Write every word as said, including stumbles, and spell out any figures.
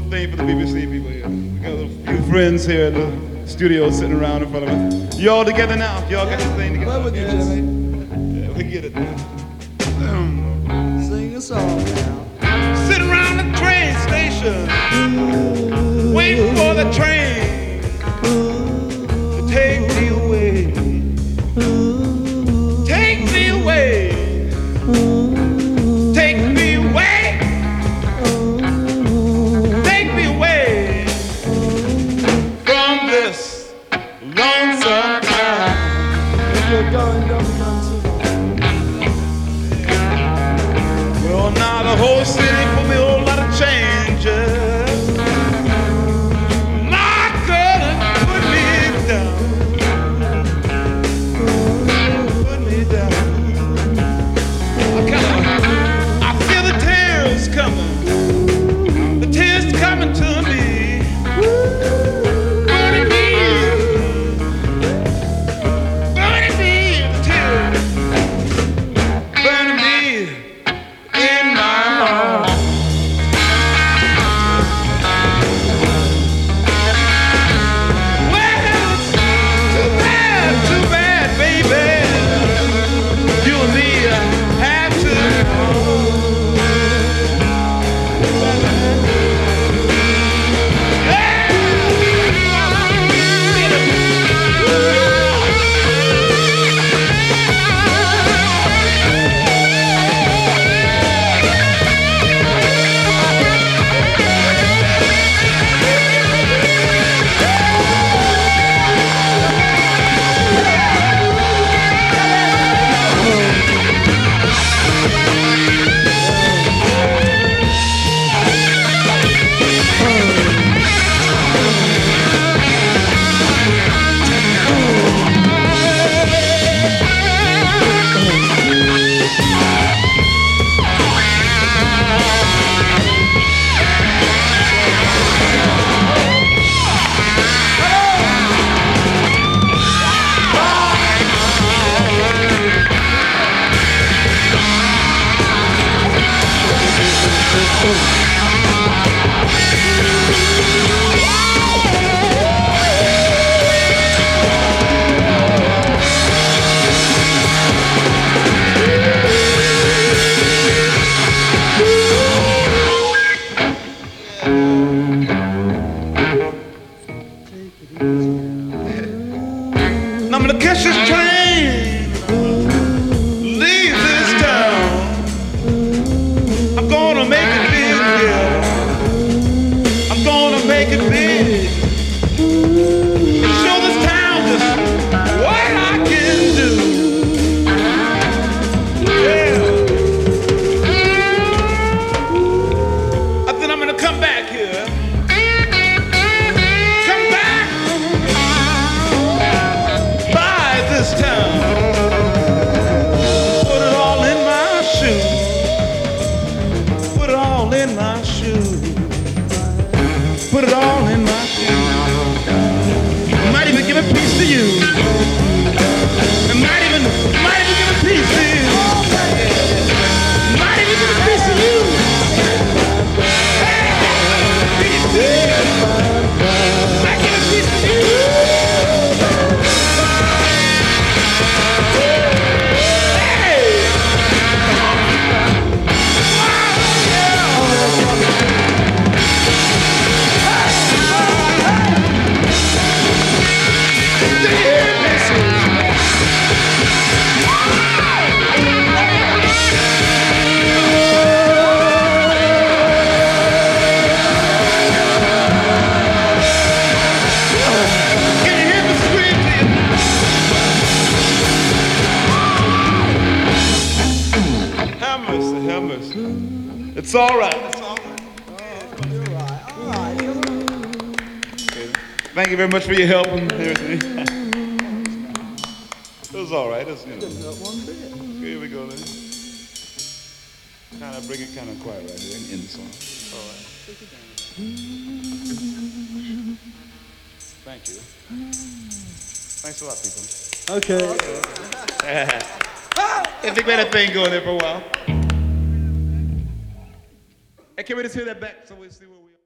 little thing for the B B C people here. We got a little few friends here in the studio sitting around in front of us. You all together now? Y'all got this thing together? What with you, Jimmy? Yeah, we get it. Sing a song now. Sitting around the train station, waiting for the train to take me away. Take me away. Take me away. Take me away from this lonesome town. If you're going, don't come too Well, now the whole city put me a whole lot of changes. Not gonna put me down. Put me down. I kinda, I feel the tears coming. The tears coming to me. Burning me. Burning me. The tears. Burning me. In my heart. Well, it's too bad, too bad, baby. You and me uh, have to. I'm gonna catch this train, leave this town. I'm gonna make it big, yeah. I'm gonna make it big. Show this town just what I can do. Yeah. I think I'm gonna come back here. Come back. Buy this town. Put it all in my shoe. Put it all in my shoe. Put it all in my shoe. Might even give a piece to you. And might even, might even give a piece to you. Might even give a piece to you. Hey, piece to you. Might give a piece to you. It's all right. It's all right. Oh, you're right. All right. Thank you very much for your help and everything. It was all right. It was, you know. Didn't hurt one bit. Here we go then. Kind of bring it kind of quiet right here in the song. All right. Thank you. Thanks a lot, people. Okay. I think we had a thing going there for a while. Hey, can we just hear that back so we see where we are?